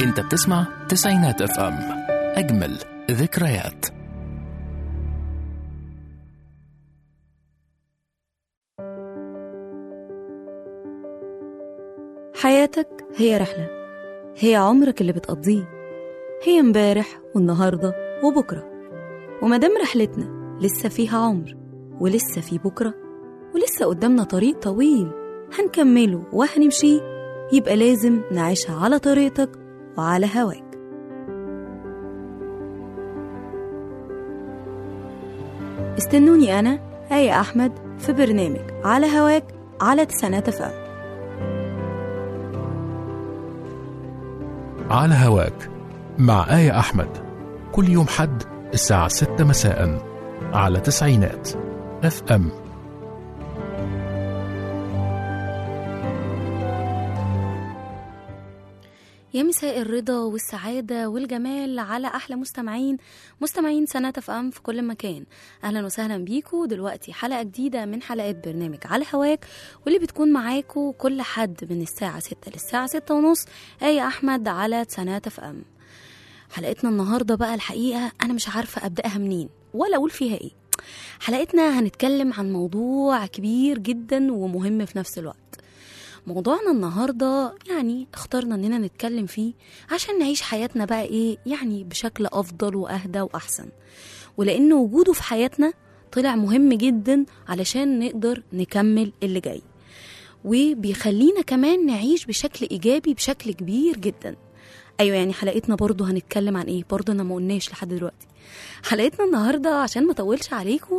انت بتسمع تسعينات اف ام، اجمل ذكريات. حياتك هي رحلة، هي عمرك اللي بتقضيه، هي امبارح والنهاردة وبكرة. ومادام رحلتنا لسه فيها عمر ولسه في بكرة ولسه قدامنا طريق طويل هنكمله وهنمشيه، يبقى لازم نعيشها على طريقتك وعلى هواك. استنوني أنا آية أحمد في برنامج على هواك على تسعينات اف ام. على هواك مع آية أحمد، كل يوم حد الساعة 6 مساء على تسعينات اف ام. يا مساء الرضا والسعادة والجمال على أحلى مستمعين سنة اف ام في كل مكان. أهلا وسهلا بيكو. دلوقتي حلقة جديدة من حلقات برنامج على هواك، واللي بتكون معاكو كل حد من الساعة 6 للساعة 6 ونص، آية أحمد على سنة اف ام. حلقتنا النهاردة بقى الحقيقة أنا مش عارفة أبدأها منين ولا أقول فيها إيه. حلقتنا هنتكلم عن موضوع كبير جدا ومهم في نفس الوقت. موضوعنا النهاردة يعني اخترنا اننا نتكلم فيه عشان نعيش حياتنا بقى ايه يعني بشكل افضل واهدى واحسن، ولان وجوده في حياتنا طلع مهم جدا علشان نقدر نكمل اللي جاي، وبيخلينا كمان نعيش بشكل ايجابي بشكل كبير جدا. ايوه يعني حلقتنا برضو هنتكلم عن ايه؟ برضو انا ما قلناش لحد دلوقتي. حلقتنا النهاردة عشان ما طولش عليكم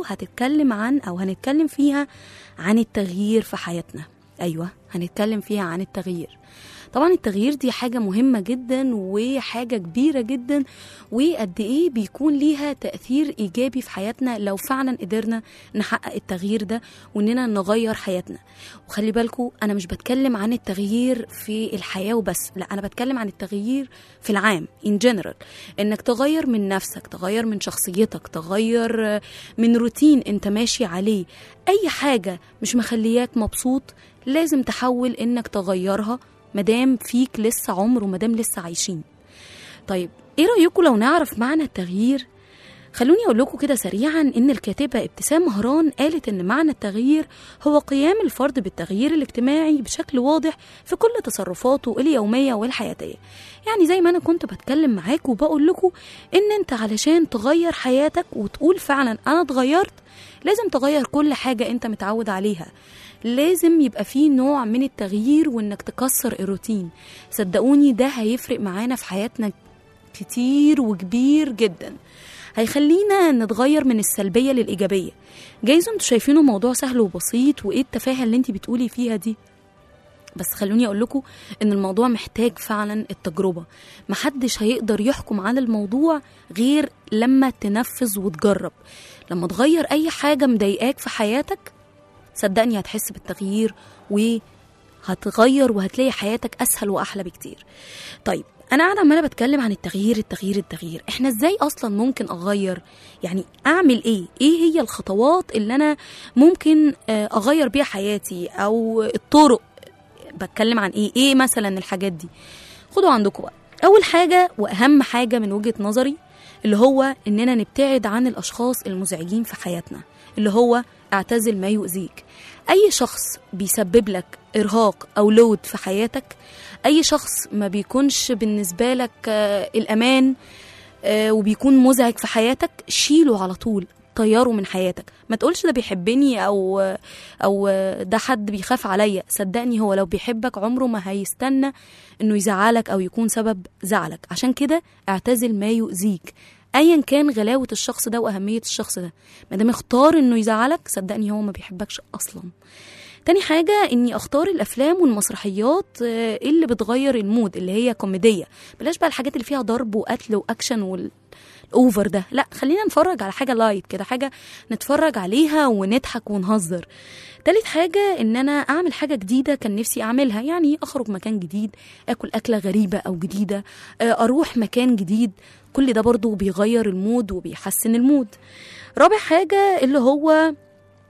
هنتكلم فيها عن التغيير في حياتنا. أيوة هنتكلم فيها عن التغيير. طبعا التغيير دي حاجة مهمة جدا وحاجة كبيرة جدا، وقد ايه بيكون ليها تأثير إيجابي في حياتنا لو فعلا قدرنا نحقق التغيير ده وإننا نغير حياتنا. وخلي بالكو أنا مش بتكلم عن التغيير في الحياة وبس، لا أنا بتكلم عن التغيير في العام in general، إنك تغير من نفسك، تغير من شخصيتك، تغير من روتين أنت ماشي عليه. أي حاجة مش مخلياك مبسوط لازم تحاول إنك تغيرها مدام فيك لسه عمر ومدام لسه عايشين. طيب ايه رأيكم لو نعرف معنى التغيير؟ خلوني اقول لكم كده سريعا ان الكاتبة ابتسام مهران قالت ان معنى التغيير هو قيام الفرد بالتغيير الاجتماعي بشكل واضح في كل تصرفاته اليومية والحياتية. يعني زي ما انا كنت بتكلم معاكم وبقول لكم ان انت علشان تغير حياتك وتقول فعلا انا اتغيرت، لازم تغير كل حاجة انت متعود عليها. لازم يبقى فيه نوع من التغيير وانك تكسر الروتين. صدقوني ده هيفرق معانا في حياتنا كتير وكبير جدا، هيخلينا نتغير من السلبية للإيجابية. جايز انتوا شايفينه موضوع سهل وبسيط وايه التفاهة اللي انتي بتقولي فيها دي، بس خلوني اقول لكم ان الموضوع محتاج فعلا التجربة. محدش هيقدر يحكم على الموضوع غير لما تنفذ وتجرب. لما تغير اي حاجة مضايقاك في حياتك صدقني هتحس بالتغيير وهتغير وهتلاقي حياتك أسهل وأحلى بكتير. طيب أنا قاعدة عمالة بتكلم عن التغيير. إحنا إزاي أصلا ممكن أغير؟ يعني أعمل إيه؟ إيه هي الخطوات اللي أنا ممكن أغير بيها حياتي، أو الطرق؟ بتكلم عن إيه مثلا الحاجات دي؟ خدوا عندكم بقى. أول حاجة وأهم حاجة من وجهة نظري اللي هو إننا نبتعد عن الأشخاص المزعجين في حياتنا، اللي هو اعتزل ما يؤذيك. أي شخص بيسبب لك إرهاق أو لود في حياتك، أي شخص ما بيكونش بالنسبة لك الأمان وبيكون مزعج في حياتك، شيله على طول، طيره من حياتك. ما تقولش ده بيحبني أو ده حد بيخاف عليا. صدقني هو لو بيحبك عمره ما هيستنى إنه يزعلك أو يكون سبب زعلك. عشان كده اعتزل ما يؤذيك ايا كان غلاوة الشخص ده واهمية الشخص ده. ما دام اختار انه يزعلك صدقني هو ما بيحبكش اصلا. تاني حاجة اني اختار الافلام والمسرحيات اللي بتغير المود، اللي هي كوميدية. بلاش بقى الحاجات اللي فيها ضرب وقتل واكشن والاوفر ده، لا خلينا نتفرج على حاجة لايت كده، حاجة نتفرج عليها ونضحك ونهزر. تالت حاجة ان انا اعمل حاجة جديدة كان نفسي اعملها، يعني اخرج مكان جديد، اكل اكلة غريبة او جديدة، اروح مكان جديد. كل ده برضو بيغير المود وبيحسن المود. رابع حاجة اللي هو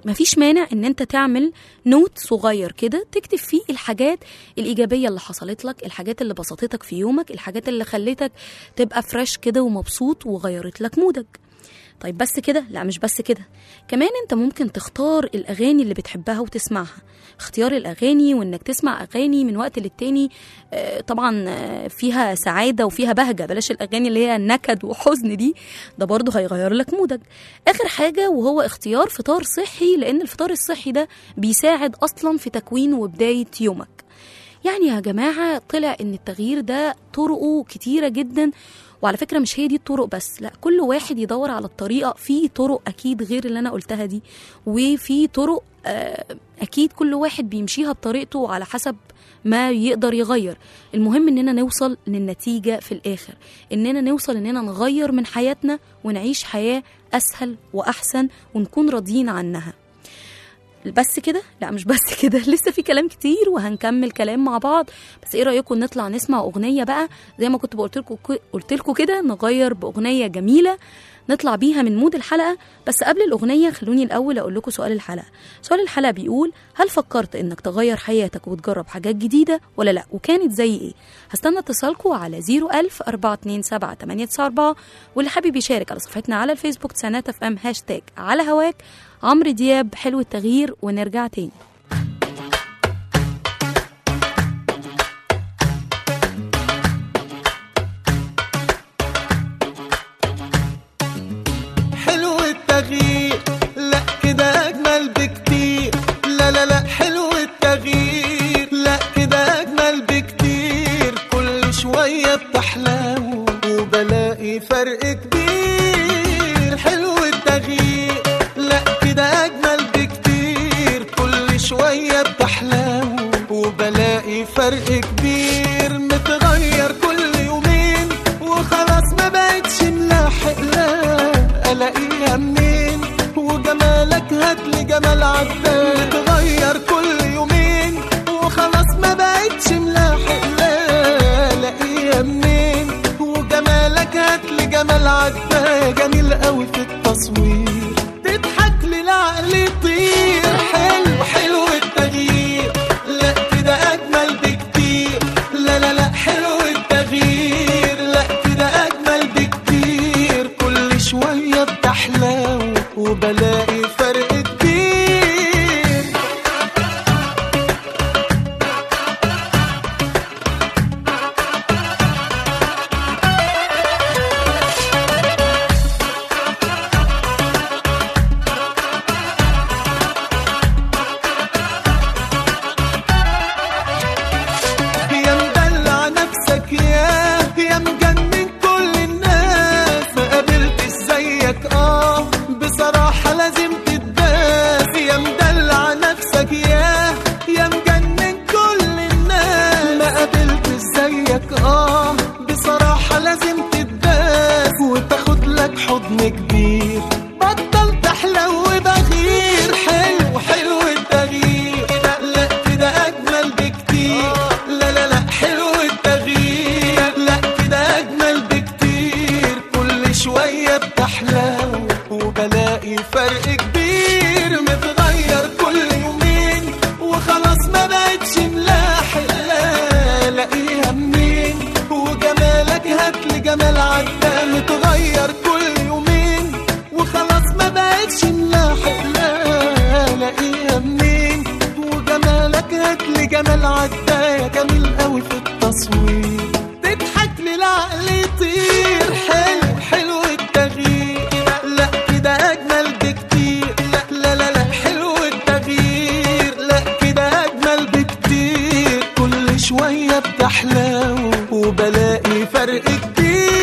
مفيش مانع ان انت تعمل نوت صغير كده تكتب فيه الحاجات الإيجابية اللي حصلت لك، الحاجات اللي بسطتك في يومك، الحاجات اللي خلتك تبقى فريش كده ومبسوط وغيرت لك مودك. طيب بس كده؟ لا مش بس كده، كمان انت ممكن تختار الأغاني اللي بتحبها وتسمعها. اختيار الأغاني وانك تسمع أغاني من وقت للتاني طبعا فيها سعادة وفيها بهجة، بلاش الأغاني اللي هي نكد وحزن دي، ده برضه هيغير لك مودك. آخر حاجة وهو اختيار فطار صحي، لأن الفطار الصحي ده بيساعد أصلا في تكوين وبداية يومك. يعني يا جماعة طلع ان التغيير ده طرقه كتيرة جدا، وعلى فكرة مش هي دي الطرق بس، لا كل واحد يدور على الطريقة. في طرق أكيد غير اللي أنا قلتها دي، وفي طرق أكيد كل واحد بيمشيها بطريقته على حسب ما يقدر يغير. المهم إننا نوصل للنتيجة في الآخر، إننا نوصل إننا نغير من حياتنا ونعيش حياة أسهل وأحسن ونكون راضيين عنها. بس كده؟ لا مش بس كده، لسه في كلام كتير وهنكمل كلام مع بعض. بس ايه رأيكم نطلع نسمع أغنية بقى زي ما كنت قلت لكم كده، نغير بأغنية جميلة نطلع بيها من مود الحلقة. بس قبل الأغنية خلوني الأول أقول لكم سؤال الحلقة. سؤال الحلقة بيقول: هل فكرت إنك تغير حياتك وتجرب حاجات جديدة ولا لا؟ وكانت زي إيه؟ هستنى اتصالكم على 010427894، واللي حابب يشارك على صفحتنا على الفيسبوك تسعينات اف ام #على هواك. عمرو دياب حلو التغيير، ونرجع تاني. حلو التغيير، لا كده أجمل بكتير. لا لا لا حلو التغيير، لا كده أجمل بكتير. كل شوية بتحلو وبلاقي فرق كبير. حلو التغيير، لا كده أجمل بكتير. كل شوية بتحلو وبلاقي فرق كبير. متغير كل يومين وخلاص ما بقتش ملاحق، لا ألاقيها منين وجمالك هاتلي جمال عداد. متغير كل يومين وخلاص ما بقتش ملاحق، لا ألاقيها منين وجمالك هاتلي جمال عداد. جميل قوي في التصوير، تضحك لي العقل يطير. حلو حلو التغيير، لا كده أجمل بكتير. لا لا لا حلو التغيير، لا كده أجمل بكتير. كل شوية بتحلو وبلاقي فرق كبير. يا مدلع نفسك يا مجنن كل الناس. ما قابلتش زيك بصراحة لازم تتداس. يا مدلع نفسك يا مجنن كل الناس. ما قابلتش زيك بصراحة لازم تتداس وتاخد لك حضن كبير. بطل تحلو وبغير. حلو حلو التغيير، لا كده أجمل بكتير. لا لا لا حلو التغيير، لا كده أجمل بكتير. كل شوية بتحلو وبلاقي فرق كبير. متغير كل يومين وخلاص ما بقتش ملاحق، لا ألاقيها منين وجمالك هاتلي جمال عداد. متغير كل يومين وخلاص ما بقتش ملاحق، لا ألاقيها منين وجمالك هاتلي جمال عداد. جميل قوي في التصوير، تضحك لي العقل يطير. حلو حلو التغيير، لا كده أجمل بكتير. لا لا لا حلو التغيير، لا كده أجمل بكتير. كل شوية بتحلو وبلاقي فرق كبير.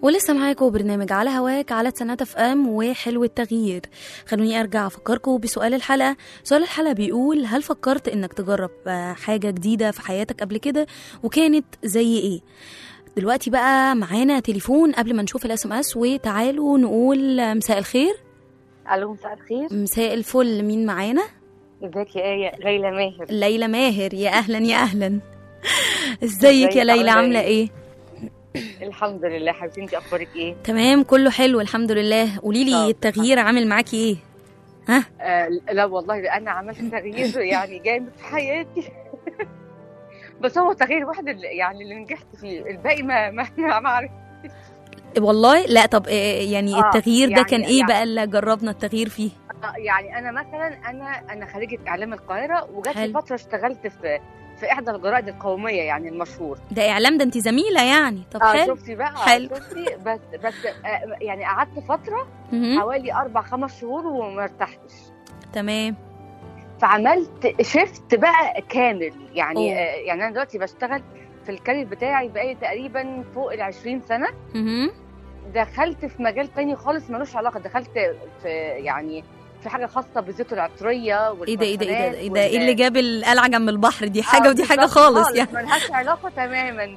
ولسه معاكم برنامج على هواك على تسعينات اف ام وحلو التغيير. خلوني ارجع افكركم بسؤال الحلقه. سؤال الحلقه بيقول: هل فكرت انك تجرب حاجه جديده في حياتك قبل كده، وكانت زي ايه؟ دلوقتي بقى معانا تليفون قبل ما نشوف الاس ام اس، وتعالوا نقول مساء الخير. الو مساء الخير. مساء الفل، مين معانا؟ ازيك يا ايه؟ ليلى ماهر. ليلى ماهر، يا اهلا يا اهلا. ازيك يا ليلى، عامله ايه؟ الحمد لله حبيبتي، انت اخبارك ايه؟ تمام كله حلو الحمد لله. قولي لي التغيير عامل معاكي ايه؟ ها؟ لا والله انا عملت تغيير يعني جامد في حياتي. بس هو تغيير واحد اللي نجحت فيه، الباقي ما عرفتش والله. لا طب يعني التغيير ده كان ايه يعني بقى اللي جربنا التغيير فيه؟ يعني انا مثلا انا خريجه اعلام القاهره، وجات لي فتره اشتغلت في احدى الجرائد القوميه يعني المشهور. ده اعلام، ده انت زميله يعني. طب حلو. شفتي بقى؟ حلو. شفتي بس يعني قعدت فتره حوالي 4-5 شهور وما ارتحتش. تمام. فعملت شيفت بقى كامل يعني. يعني انا دلوقتي بشتغل في الكارير بتاعي بقالي تقريبا فوق 20 سنه. دخلت في مجال تاني خالص ملوش علاقه، دخلت في يعني في حاجه خاصه بالزيوت العطريه والفرشانات. ايه اللي جاب القلعه جنب البحر دي؟ حاجه ودي حاجه خالص يعني ملهاش علاقه تماما.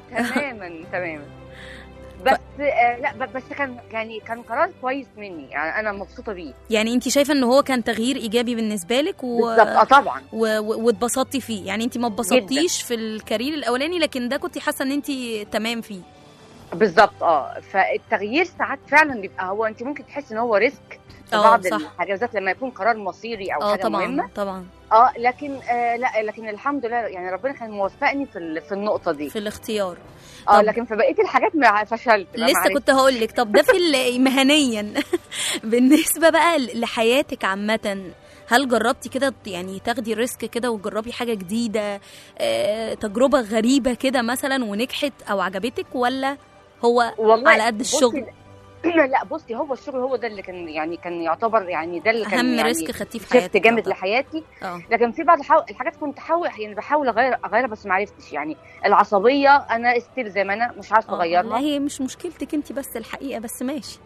بس لا بس كان قرار كويس مني، يعني انا مبسوطه بيه. يعني انت شايفه ان هو كان تغيير ايجابي بالنسبه لك بالظبط. طبعا. واتبسطتي فيه، يعني انت ما اتبسطتيش في الكارير الاولاني، لكن ده كنت حاسه ان انت تمام فيه. بالظبط. فالتغيير ساعات فعلا بيبقى هو انت ممكن تحسي ان هو ريسك في بعض الحاجات، بالذات لما يكون قرار مصيري او حاجه طبعًا مهمه. طبعا. لكن لا، لكن الحمد لله يعني ربنا كان موفقني في النقطه دي، في الاختيار. لكن في بقيه الحاجات فشلت. لسه كنت هقول لك. طب ده في مهنيا. بالنسبه بقى لحياتك عامه، هل جربتي كده يعني تاخدي ريسك كده وتجربي حاجه جديده، تجربه غريبه كده مثلا ونجحت او عجبتك، ولا هو على قد الشغل؟ لا بصي، هو الشغل هو ده اللي كان يعتبر يعني ده اللي كان اهم يعني ريسك خدتيه في حياتك جامد لحياتي. لكن في بعض الحاجات كنت بحاول اغيرها بس ما عرفتش. يعني العصبيه انا استيل زي ما انا مش عارفه اغيرها. لا هي مش مشكلتك انت بس الحقيقه، بس ماشي.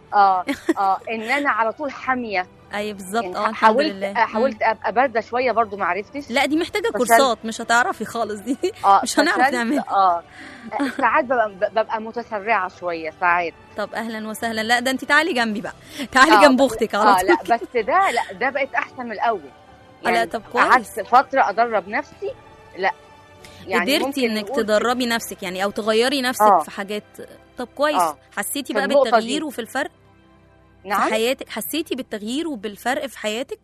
ان انا على طول حاميه. ايوه بالظبط. يعني حاولت ابقى بارده شويه برضو ما عرفتش. لا دي محتاجه كورسات، مش هتعرفي خالص دي. مش هنعرف نعملها. ساعات ببقى متسرعه شويه ساعات. طب اهلا وسهلا. لا ده انت تعالي جنبي بقى، تعالي جنب اختك على طول. لا بس ده بقت احسن من الاول يعني. لا طب كويس. قعدت فتره ادرب نفسي. لا يعني قدرتي انك تدربي نفسك يعني، او تغيري نفسك في حاجات. طب كويس. حسيتي بقى بالتغيير وفي الفرق؟ نعم؟ في حياتك حسيتي بالتغيير وبالفرق في حياتك؟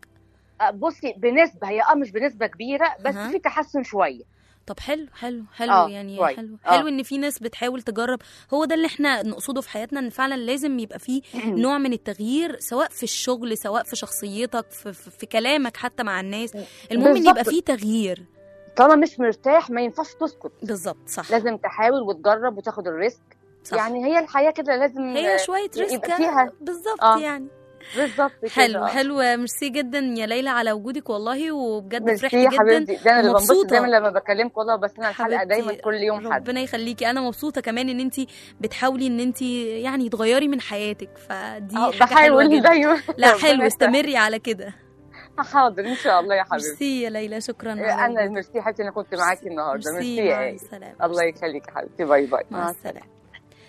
بصي بنسبه، هي مش بنسبه كبيره بس في تحسن شويه. طب حلو يعني حلو ان في ناس بتحاول تجرب. هو ده اللي احنا نقصده في حياتنا، ان فعلا لازم يبقى فيه نوع من التغيير، سواء في الشغل، سواء في شخصيتك، في كلامك حتى مع الناس. المهم ان يبقى فيه تغيير. طالما مش مرتاح ما ينفعش تسكت. بالظبط صح. لازم تحاول وتجرب وتاخد الريسك. صح. يعني هي الحياة كده لازم هي شوية ريسك فيها. بالظبط يعني. بالظبط. حلو. ميرسي جدا يا ليلى على وجودك والله، وبجد فرحت جدا. حبيبتي. ده انا اللي بنبسط دايما لما بكلمك والله، بس انا الحلقه دايما كل يوم حد. ربنا يخليكي. انا مبسوطه كمان ان انت بتحاولي ان انت يعني تغيري من حياتك، فدي حاجه حلوه جدا. دايما. لا حلو، استمري على كده. حاضر ان شاء الله يا حبيبتي. ميرسي يا ليلى، شكرا. انا ميرسي حبيبتي، انا كنت معاكي النهارده. ميرسي. مع السلامه. الله يخليكي حبيبتي. باي باي. مع السلامه.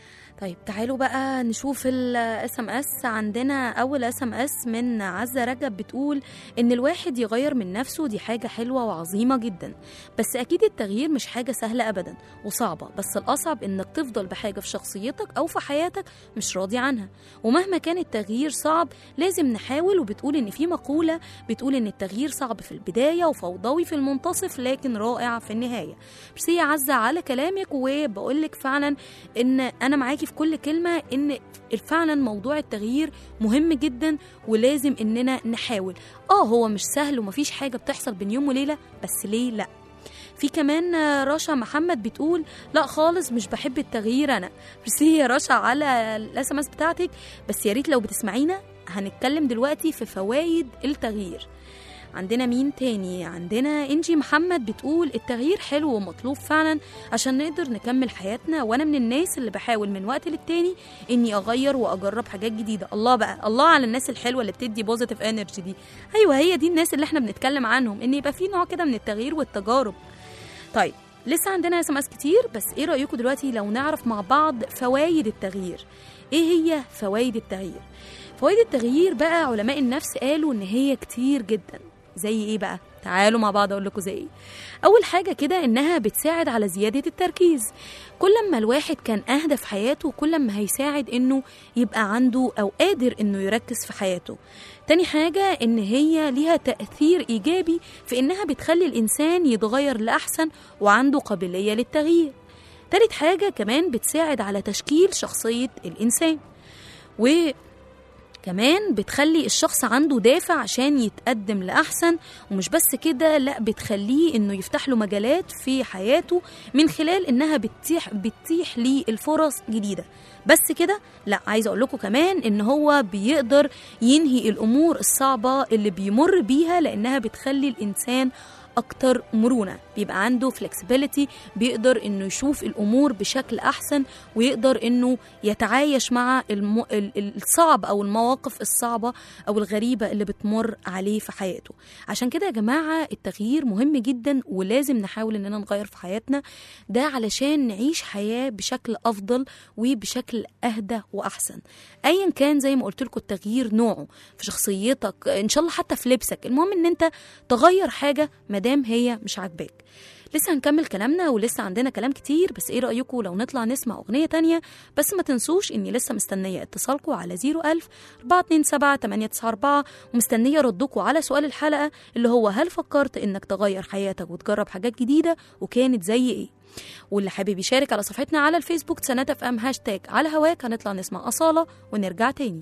طيب تعالوا بقى نشوف الاس ام اس. عندنا اول اس ام اس من عزة رجب، بتقول ان الواحد يغير من نفسه دي حاجة حلوة وعظيمة جدا، بس اكيد التغيير مش حاجة سهلة ابدا وصعبة، بس الاصعب انك تفضل بحاجة في شخصيتك او في حياتك مش راضي عنها، ومهما كان التغيير صعب لازم نحاول. وبتقول ان في مقولة بتقول ان التغيير صعب في البداية وفوضوي في المنتصف لكن رائع في النهاية. بس يا عزة على كلامك، وبقولك فعلا ان انا معاكي في كل كلمة، ان فعلا موضوع التغيير مهم جدا ولازم اننا نحاول. هو مش سهل ومفيش حاجة بتحصل بين يوم وليلة، بس ليه لا. في كمان رشا محمد بتقول لا خالص مش بحب التغيير انا. ميرسي يا رشا على الاس ام اس بتاعتك، بس يا ريت لو بتسمعينا هنتكلم دلوقتي في فوائد التغيير. عندنا مين تاني؟ عندنا انجي محمد بتقول التغيير حلو ومطلوب فعلا عشان نقدر نكمل حياتنا، وانا من الناس اللي بحاول من وقت للتاني اني اغير واجرب حاجات جديده. الله بقى، الله على الناس الحلوه اللي بتدي بوزيتيف انرجي دي. ايوه هي دي الناس اللي احنا بنتكلم عنهم، ان يبقى في نوع كده من التغيير والتجارب. طيب لسه عندنا SMS كتير، بس ايه رأيكم دلوقتي لو نعرف مع بعض فوائد التغيير؟ ايه هي فوائد التغيير؟ فوائد التغيير بقى علماء النفس قالوا ان هي كتير جدا. زي ايه بقى؟ تعالوا مع بعض اقول لكم زي ايه. اول حاجه كده انها بتساعد على زياده التركيز. كل ما الواحد كان اهدى في حياته كل ما هيساعد انه يبقى عنده او قادر انه يركز في حياته. تاني حاجه ان هي ليها تاثير ايجابي في انها بتخلي الانسان يتغير لاحسن وعنده قابليه للتغيير. تالت حاجه كمان بتساعد على تشكيل شخصيه الانسان، كمان بتخلي الشخص عنده دافع عشان يتقدم لأحسن. ومش بس كده، لا بتخليه انه يفتح له مجالات في حياته من خلال انها بتتيح ليه الفرص جديدة. بس كده لا، عايزة اقول لكم كمان ان هو بيقدر ينهي الامور الصعبة اللي بيمر بيها، لانها بتخلي الانسان أكتر مرونة، بيبقى عنده flexibility، بيقدر إنه يشوف الأمور بشكل أحسن، ويقدر إنه يتعايش مع الصعب أو المواقف الصعبة أو الغريبة اللي بتمر عليه في حياته. عشان كده يا جماعة التغيير مهم جدا، ولازم نحاول إننا نغير في حياتنا ده علشان نعيش حياة بشكل أفضل وبشكل أهدى وأحسن. أيا كان زي ما قلت لكم التغيير نوعه في شخصيتك، إن شاء الله حتى في لبسك، المهم إن أنت تغير حاجة مادام هي مش عاجباك. لسه هنكمل كلامنا ولسه عندنا كلام كتير، بس ايه رأيكم لو نطلع نسمع أغنية تانية؟ بس ما تنسوش اني لسه مستنية اتصالكم على 01000-427-894، ومستنية ردكم على سؤال الحلقة اللي هو هل فكرت انك تغير حياتك وتجرب حاجات جديدة، وكانت زي ايه؟ واللي حابب يشارك على صفحتنا على الفيسبوك سنة FM #على هواك. هنطلع نسمع أصالة ونرجع تاني.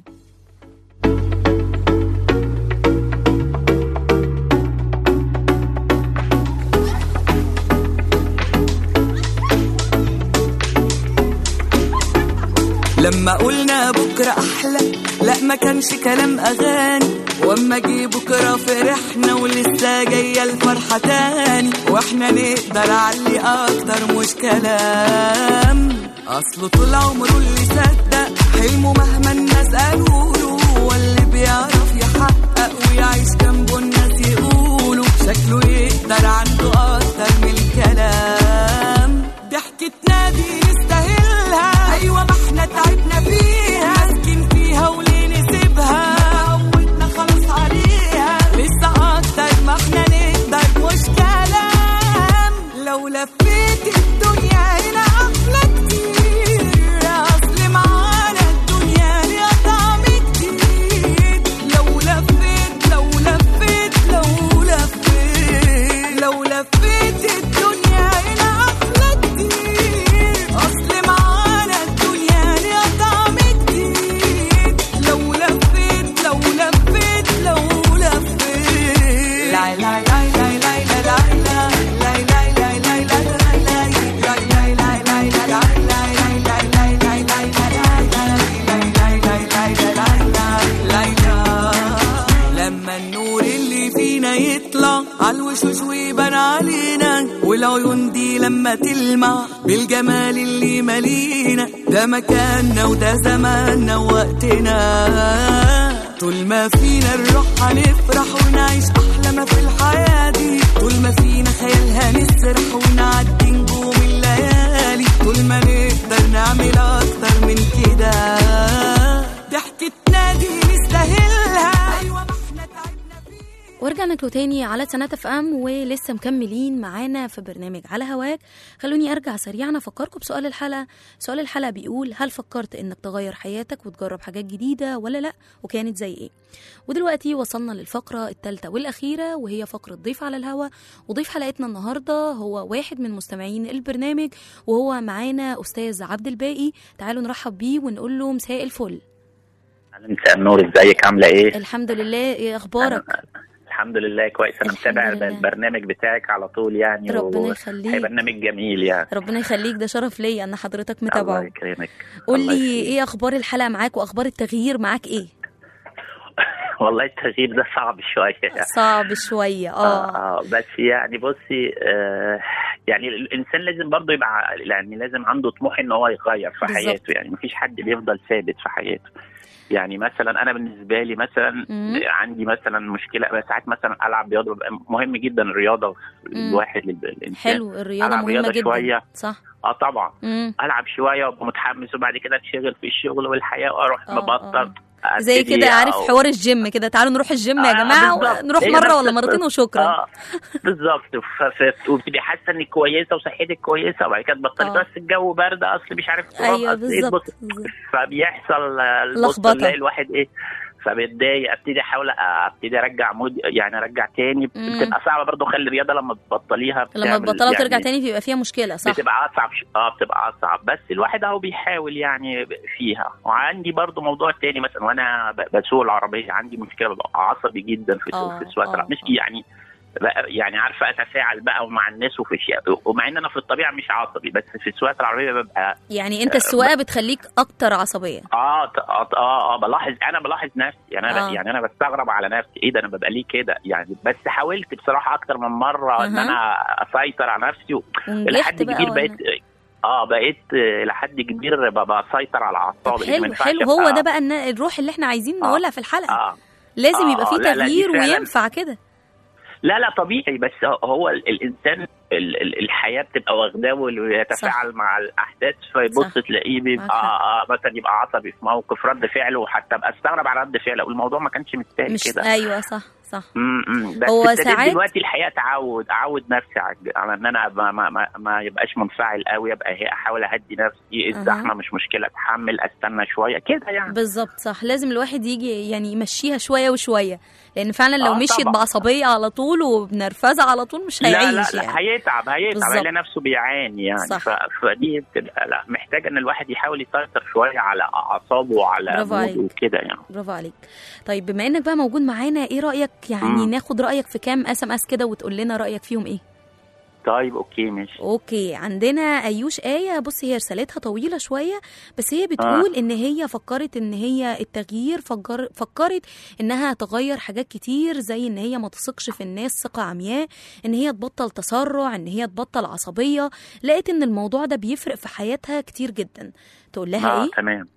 لما قلنا بكرة أحلى، لا ما كانش كلام أغاني، واما جه بكرة فرحنا ولسه جاية الفرحة تاني، واحنا نقدر علي أكتر مش كلام. أصله طول عمره اللي صدق حلمه مهما الناس قالوله، واللي بيعرف يحقق ويعيش جنبه الناس يقولوا شكله يقدر عنده أكتر من الكلام. ضحكتنا دي نستاهلها، أيوة ما احنا تعبنا فيها، مسكين فيها وليه نسيبها، عودنا خلاص عليها، لسه أكتر ما احنا نقدر مش كلام. لو لفيت الدنيا هنا أحلى كتير، أصل معانا الدنيا ليها طعم جديد. لو لفيت لو لفيت لو لفيت لو لفيت الدنيا هنا أحلى كتير، أصل معانا الدنيا ليها طعم جديد. لو لفيت لو لفيت لو لفيت لا لا لا لا لا لا لما النور اللي فينا يطلع عالوشوش ويبان علينا، والعيون دي لما تلمع بالجمال اللي مالينا، ده مكاننا وده زماننا ووقتنا. طول ما فينا الروح هنفرح ونعيش أحلى ما في الحياة دي، طول ما فينا خيال هنسرح ونعدي نجوم الليالي، طول ما نقدر نعمل أكتر من كده. ضحكتنا دي نستاهلها، أيوة ما احنا تعبنا فيها. ورجعنا لكم تاني على سنة FM، ولسه مكملين معانا في برنامج على هواك. خلوني أرجع سريعا أفكركم بسؤال الحلقة. سؤال الحلقة بيقول هل فكرت إنك تغير حياتك وتجرب حاجات جديدة ولا لأ، وكانت زي إيه؟ ودلوقتي وصلنا للفقرة الثالثة والأخيرة، وهي فقرة ضيف على الهوا. وضيف حلقتنا النهاردة هو واحد من مستمعين البرنامج، وهو معانا أستاذ عبد الباقي. تعالوا نرحب بيه ونقول له مساء الفل. مساء النور، ازيك عاملة ايه؟ الحمد لله، ايه أخبارك؟ الحمد لله كويس. انا متابع البرنامج بتاعك على طول يعني، ربنا يخليك. برنامج جميل يعني. ربنا يخليك، ده شرف ليا ان حضرتك متابعه. الله يكرمك. قول لي ايه اخبار الحلقه معاك واخبار التغيير معاك ايه؟ والله التغيير ده صعب شويه. صعب شويه. بس يعني بصي، يعني الانسان لازم برضه يبقى، يعني لازم عنده طموح ان هو يغير في بالزبط. حياته، يعني مفيش حد بيفضل ثابت في حياته. يعني مثلا انا بالنسبه لي مثلا عندي مثلا مشكله، ساعات مثلا العب رياضه، مهم جدا الرياضه الواحد للانسان. حلو، الرياضه مهمه جدا شوية. صح. طبعا. العب شويه وابقى متحمس، وبعد كده اتشغل في الشغل والحياه واروح مبطل. زي كده عارف حوار الجيم كده، تعالوا نروح الجيم يا جماعه، نروح مره ولا مرتين وشكرا. بالظبط. وبتبقي حاسه انك كويسه وصحتك كويسه، وبعد كده تبطلي بس الجو برد، اصل مش عارف. ايوه بالظبط. فبيحصل لخبطه، تلاقي الواحد ايه، فبتضايق، ابتدي ارجع مود، يعني ارجع تاني. بتبقى صعبه برضه. خلي الرياضه لما تبطليها، لما تبطلها يعني وترجع تاني بيبقى فيها مشكله، صح. بتبقى اصعب. بتبقى اصعب، بس الواحد اهو بيحاول يعني فيها. وعندي برضه موضوع تاني، مثلا وانا بسوق العربيه عندي مشكله، ببقى عصبي جدا في السواقه. مش يعني عارفه اتفاعل بقى مع الناس وفي شيء، ومع ان انا في الطبيعه مش عصبي، بس في السواقه العربيه ببقى يعني انت السواقه بتخليك اكتر عصبيه. بلاحظ نفسي يعني. يعني انا بستغرب على نفسي، ايه ده انا ببقى ليه كده يعني. بس حاولت بصراحه اكتر من مره ان انا اسيطر على نفسي، لحد كبير بقيت لحد كبير بسيطر على اعصابي. حلو. هو ده بقى الروح اللي احنا عايزين نقولها في الحلقه. لازم يبقى فيه تغيير وينفع كده. لا طبيعي، بس هو الانسان الحياه بتبقى واخداه ويتفاعل مع الاحداث، فيبص تلاقيه بيبقى مثلا يبقى عصبي في موقف، رد فعله، وحتى ابقى استغرب على رد فعله، والموضوع ما كانش مستاهل كده. ايوه صح. بس هو ساعات دلوقتي الحقيقه اعود نفسي على ان انا ما يبقاش منفعل قوي، ابقى احاول اهدي نفسي. الزحمه مش مشكله، اتحمل، استنى شويه كده يعني. بالظبط صح. لازم الواحد يجي يعني يمشيها شويه وشويه، لان فعلا لو مشيت بعصبيه على طول وبنرفزه على طول مش هيعيش. لا هيتعب هيلاقي نفسه بيعاني يعني. فدي بتبقى محتاجه ان الواحد يحاول يسيطر شويه على اعصابه وعلى موده وكده يعني. برافو عليك. طيب بما انك بقى موجود معانا، ايه رايك يعني ناخد رايك في كام SMS كده وتقول لنا رايك فيهم ايه؟ طيب اوكي ماشي. اوكي، عندنا ايوش آية. بصي هي رسالتها طويلة شوية، بس هي بتقول ان هي فكرت ان هي التغيير، فكرت انها تغير حاجات كتير، زي ان هي ما تثقش في الناس ثقة عمياء، ان هي تبطل تسرع، ان هي تبطل عصبية. لقيت ان الموضوع ده بيفرق في حياتها كتير جدا. تقول لها ايه؟ تمام.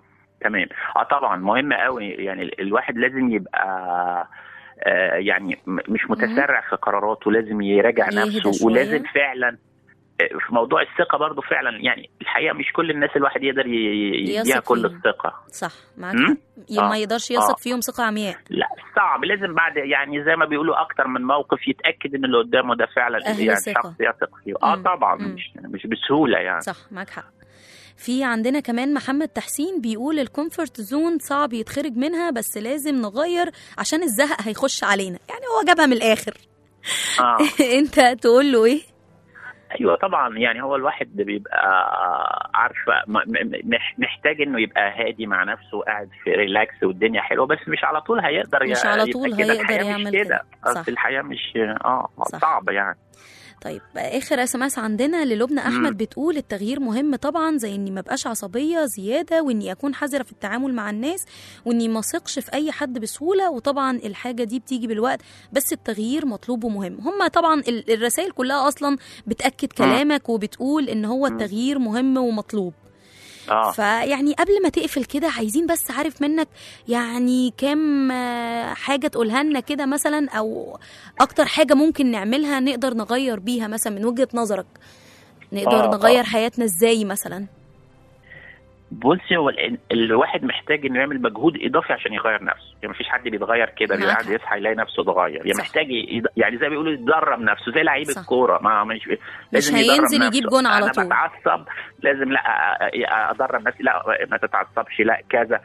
طبعا مهم قوي، يعني الواحد لازم يبقى يعني مش متسرع في قراراته، لازم يراجع نفسه، ولازم فعلا في موضوع الثقة برضو فعلا. يعني الحقيقة مش كل الناس الواحد يقدر يديها كل الثقة. صح معاك. ما يقدرش يثق فيهم ثقة عمياء. لا صعب، لازم بعد يعني زي ما بيقولوا أكتر من موقف يتأكد إن اللي قدامه ده فعلا يعني شخص يثق فيه. طبعا مش بسهولة يعني. صح معاك حق. في عندنا كمان محمد تحسين بيقول الكومفورت زون صعب يتخرج منها، بس لازم نغير عشان الزهق هيخش علينا. يعني هو جابها من الآخر. انت تقول له ايه؟ ايوه طبعا، يعني هو الواحد بيبقى عارفه محتاج انه يبقى هادي مع نفسه وقاعد في ريلاكس والدنيا حلوه، بس مش على طول هيقدر يعمل كده. اصل الحياه مش صعبه يعني. طيب اخر SMS عندنا للبنى احمد بتقول التغيير مهم طبعا، زي اني ما بقاش عصبيه زياده، واني اكون حذره في التعامل مع الناس، واني ما اثقش في اي حد بسهوله. وطبعا الحاجه دي بتيجي بالوقت، بس التغيير مطلوب ومهم. هم طبعا الرسائل كلها اصلا بتاكد كلامك وبتقول ان هو التغيير مهم ومطلوب. فيعني قبل ما تقفل كده، عايزين بس عارف منك يعني كام حاجة تقولها لنا كده مثلا، أو أكتر حاجة ممكن نعملها نقدر نغير بيها مثلا من وجهة نظرك، نقدر نغير حياتنا إزاي مثلا؟ بصي، هو الواحد محتاج انه يعمل مجهود اضافي عشان يغير نفسه. يعني مفيش حد بيتغير كده، قاعد يصحى يلاقي نفسه اتغير. يعني محتاج يعني زي ما بيقولوا يتدرب نفسه، زي لعيب الكوره. مش هينزل يجيب جون على طول. انا بتعصب، لازم لا ادرب نفسي، لا ما تتعصبش، لا كذا.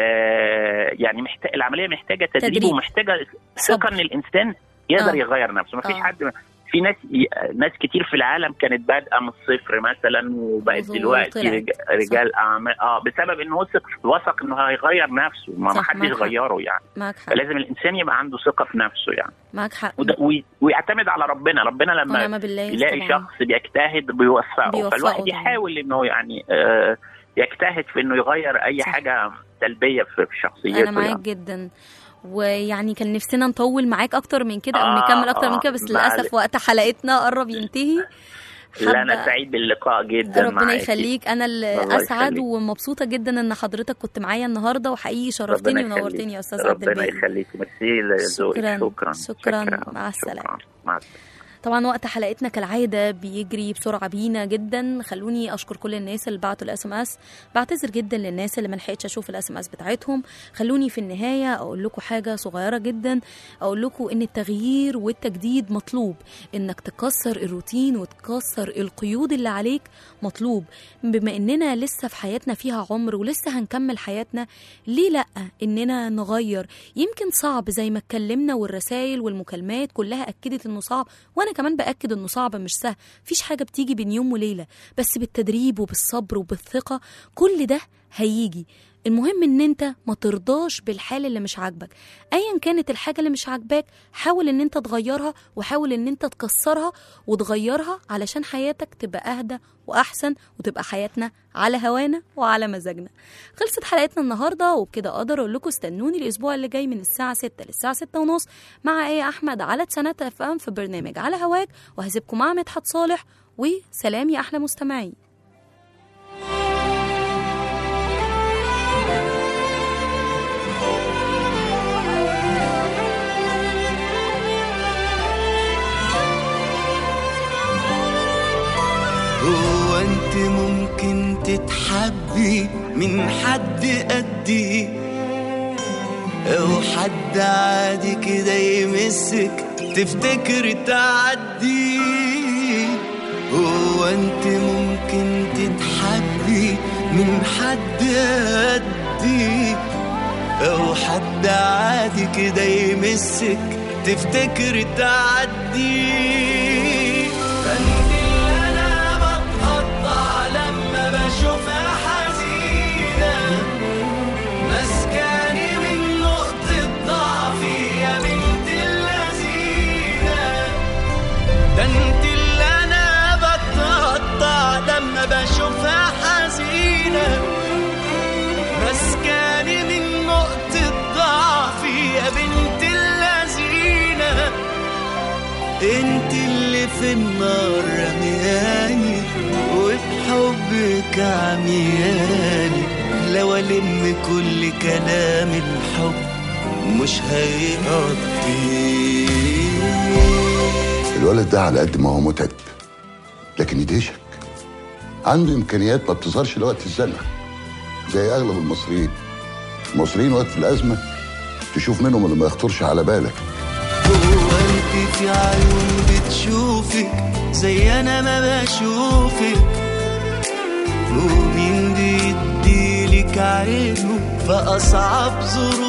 يعني العمليه محتاجه تدريب ومحتاجه ثقه ان الانسان يقدر يغير نفسه. مفيش حد. في ناس كتير في العالم كانت بادئه من الصفر مثلا، وبقت دلوقتي رجال اعمال بسبب انه وثق انه هيغير نفسه. ما حدش غيره يعني. فلازم الانسان يبقى عنده ثقه في نفسه يعني. معاك حق. ويعتمد على ربنا لما يلاقي شخص بيجتهد بيوفقه. فالواحد يحاول انه يعني يجتهد في انه يغير اي حاجه سلبيه في شخصيته. انا معاك جدا. ويعني كان نفسنا نطول معاك اكتر من كده او نكمل اكتر من كده، بس للاسف وقت حلقتنا قرب ينتهي. لا انا سعيد باللقاء جدا. ربنا يخليك، انا اللي اسعد ومبسوطه جدا ان حضرتك كنت معايا النهارده، وحقيقي شرفتني ونورتني يا استاذ عبد الباقي. ربنا يخليك، ميرسي لذوقك. شكرا. مع السلامه. طبعا وقت حلقتنا كالعاده بيجري بسرعه بينا جدا. خلوني اشكر كل الناس اللي بعتوا الاس ام اس، بعتذر جدا للناس اللي ما لحقتش اشوف الاس ام اس بتاعتهم. خلوني في النهايه اقول لكم حاجه صغيره جدا، اقول لكم ان التغيير والتجديد مطلوب، انك تكسر الروتين وتكسر القيود اللي عليك مطلوب. بما اننا لسه في حياتنا فيها عمر ولسه هنكمل حياتنا، ليه لا اننا نغير؟ يمكن صعب زي ما اتكلمنا، والرسائل والمكالمات كلها اكدت انه صعب، وانا كمان باكد انه صعب مش سهل. مفيش حاجه بتيجي بين يوم وليله، بس بالتدريب وبالصبر وبالثقه كل ده هيجي. المهم ان انت ما ترضاش بالحال اللي مش عاجبك. ايا كانت الحاجه اللي مش عاجباك، حاول ان انت تغيرها، وحاول ان انت تكسرها وتغيرها علشان حياتك تبقى اهدى واحسن، وتبقى حياتنا على هوانا وعلى مزاجنا. خلصت حلقتنا النهارده، وبكده اقدر اقول لكم استنوني الاسبوع اللي جاي من الساعه 6 للساعه 6:30 مع آية أحمد على تسانات اف ام في برنامج على هواك. وهسيبكم مع مدحت صالح، وسلام يا احلى مستمعين. هو انت ممكن تتحبي من حد قدي، او حد عادي كده يمسك تفتكر تعدي؟ هو انت ممكن تتحبي من حد قدي، او حد عادي كده يمسك تفتكر تعدي؟ شوفها حزينة مسكاني من نقطة ضعفي يا بنت اللذينة، ده انت اللي انا بتقطع لما بشوفها حزينة مسكاني من نقطة ضعفي يا بنت اللذينة، انت اللي في النار رمياني وبحبك عمياني، لو ألم كل كلام الحب مش هيقضي. الولد ده على قد ما هو متعب لكن يدهشك، عنده إمكانيات ما بتظهرش لوقت الزنقة زي أغلب المصريين وقت الأزمة تشوف منهم اللي ما يخطرش على بالك. هو انت في عيون بتشوفك زي أنا ما بشوفك، ومين بيديلك عينه في أصعب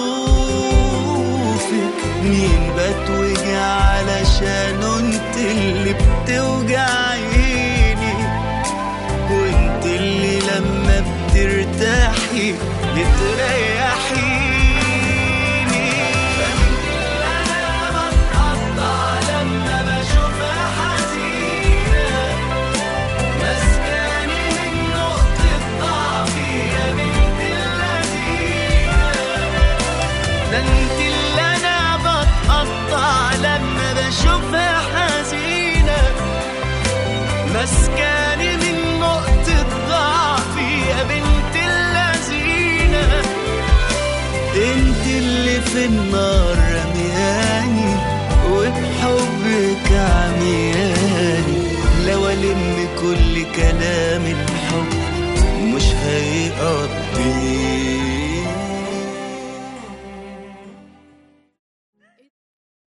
ظروفك؟ مين بتوجع علشانه انت اللي بتوجعيني، وانت اللي لما بترتاحي بتريحيني. ده انت اللي انا بتقطع لما بشوفها حزينة مسكاني من نقطة ضعفي يا بنت اللذينة، انت اللي في النار